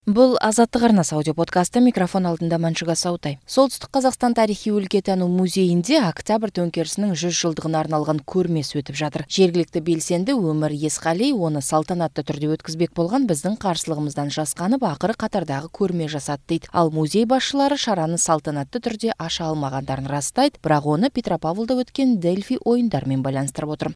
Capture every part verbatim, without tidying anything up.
Бұл Азаттық арнасы аудио подкасты, микрофон алдында Маншуга Саутай. Солтүстік Қазақстан тарихи өлкетану музейінде октябрь төңкерісінің жүз жылдығына арналған көрмесі өтіп жатыр. Жергілікті белсенді Өмір Есқали оны салтанатты түрде өткізбек болған біздің қарсылығымыздан жасқанып, ақыры қатардағы көрме жасады дейді. Ал музей басшылары шараны салтанатты түрде аша алмағандарын растайды, бірақ оны Петропавлда өткен Дельфи ойындармен байланыстырып отыр.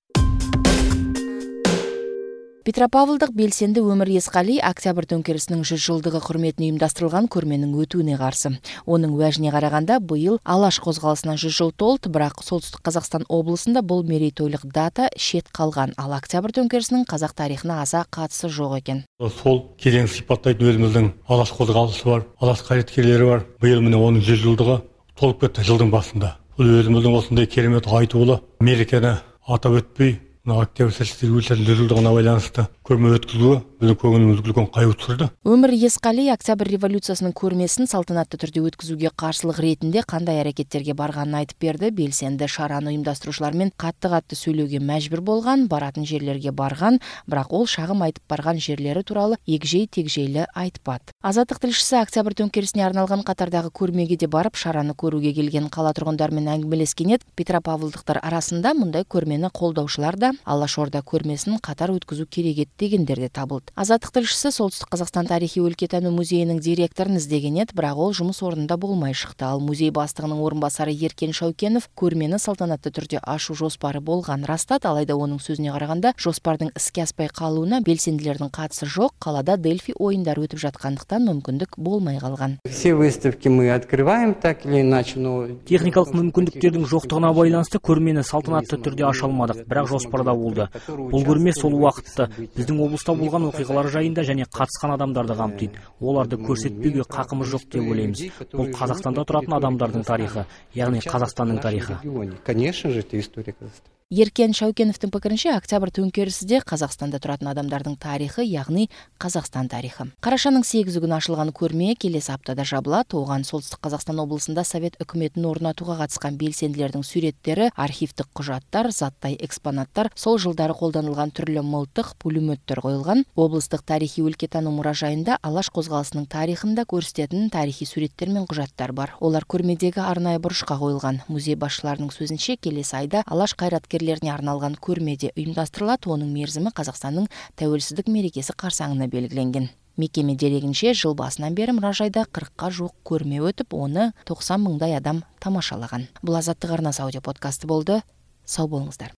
Петропавлдық белсенді Өмір Есқали октябрь төңкерісінің жүз жылдығы құрметіне ұйымдастырылған көрменің өтуіне қарсы. Оның уәжіне қарағанда, биыл Алаш қозғалысына жүз жыл толды, бірақ солтүстік Қазақстан облысында бұл мерейтойлық дата шет қалған, ал октябрь төңкерісінің қазақ тарихына аса қатысы жоқ екен. Сол кезең сипаттайтын өзіміздің Алаш қозғалысы бар, Алаш қайраткерлері бар. Биыл міне оның жүз жылдығы толып кетті жылдың басында. Бұл өзіміздің осындай керемет айтулы мерекені атап өтпей, октябрь революциясының жүз жылдығына байланысты көрме өткізуі біздің көңілімізге үлкен қайғы түсірді. Өмір Есқали октябрь революциясының көрмесін салтанатты түрде өткізуге қарсылық ретінде қандай әрекеттерге барғанын айтып берді. Белсенді шараны ұйымдастырушылармен қатты-қатты сөйлеуге мәжбүр болған, баратын жерлерге барған, бірақ ол шағым айтып барған жерлері туралы егжей-тегжейлі айтпады. Азаттық тілшісі октябрь төңкерісіне арналған қатардағы көрмеге де барып, шараны көруге келген қала тұрғындарымен әңгімелескен еді. Петропавлдықтар арасында мұндай көрмені қолдаушылар да Алашорда көрмесін қатар өткізу керек еді дегендер де табылды. Азаттық тілшісі солтүстік Қазақстан тарихи өлкетану музейінің директорын іздеген еді, бірақ ол жұмыс орнында болмай шықты. Ал музей бастығының орынбасары Еркен Шаукенов көрмені салтанатты түрде ашу жоспары болған растады, алайда оның сөзіне қарағанда жоспардың іске аспай қалуына белсенділердің қатысы жоқ, қалада Дельфи ойындары өтіп жатқандықтан мүмкіндік болмай қалған. Все выставки мы открываем так или иначе, но техникалық мүмкіндіктердің жоқтығына байланысты көрмені салтанатты түрде аша алмадық, бірақ жоспарда болды. Бұл көрме сол уақытты біздің облыста болған оқиғалар жайында және қатысқан адамдарды қамтиды. Оларды көрсетпеуге қақымыз жоқ деп ойлаймыз. Бұл Қазақстанда тұратын адамдардың тарихы, яғни Қазақстанның тарихы. Конечно же, это история Казахстана. Еркен Шаукеновтың пікірінше, октябрь төңкерісі де Қазақстанда тұратын адамдардың тарихы, яғни Қазақстан тарихы. Қарашаның сегізі күні ашылған көрме келесі аптада жабылады. Оған солтүстік Қазақстан облысында совет үкіметін орнатуға қатысқан белсенділердің суреттері, архивтік құжаттар, заттай экспонаттар, сол жылдары қолданылған түрлі мылтық, пулеметтер қойылған. Облыстық тарихи өлкетану мұражайында Алаш қозғалысының тарихында көрсететін тарихи суреттер мен құжаттар бар. Олар көрмедегі арнайы бұрышқа қойылған. Музей басшыларының сөзінше, келесі айда Алаш қайраткерлеріне арналған көрмеде ұйымдастырылады. Оның мерзімі Қазақстанның тәуелсіздік мерекесі қарсаңына белгіленген. Мекеме дерегінше, жыл басынан бері мұражайда қырыққа жуық көрме өтіп, оны тоқсан мыңдай адам тамашалаған. Бұл Азаттық арнасы аудио подкасты болды. Сау болыңыздар.